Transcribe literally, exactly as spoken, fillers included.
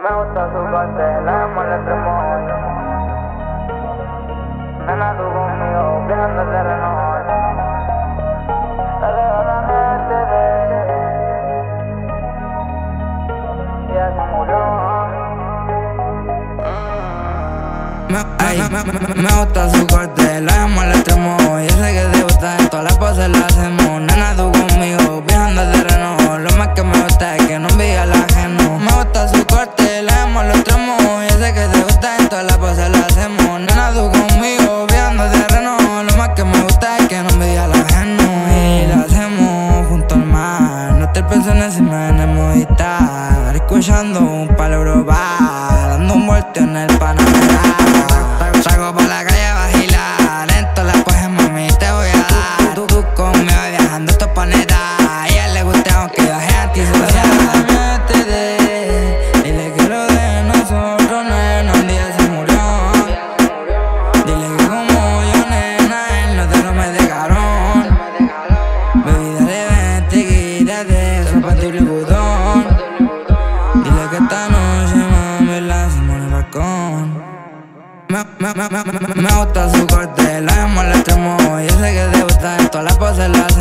Me gusta su corte, la molesta muy. Nena, tú conmigo, viajando el terreno. La dejo la mente de. Ya se murió. Me, ay, me, me, me gusta su corte, la llamo al extremo. Yo sé que te gusta, en todas las poses la hacemos. Nena, tú conmigo, viajando el terreno. Lo más que me gusta es que no envidia al ajeno. Me gusta su corte, la llamo al extremo. Yo sé que te gusta, en todas las poses la hacemos. Nena, tú conmigo, viajando el terreno. Lo más que me gusta es que no envidia al ajeno. Y la hacemos junto al mar. No te pienso en ese en el Movistar. Escuchando un palo Europa, dando un vuelto en el Panamera. Salgo pa' la calle a vacilar, en todas las poses, mami, te voy a dar. Tú, tú conmigo viajando estos planetas. A ella le gusta aunque yo sea antisocial. Dile que lo de nosotros, nena, un día se murió. Dile que como yo, nena, él no te lo mete cabrón. Baby, dale, vente, quítate eso pa' tu algodón. Dile que esta noche, mami, la hacemos en el balcón. Me, me, me, me, me, me gusta su corte, la llamo al extremo. Yo sé que te gusta, en todas las poses la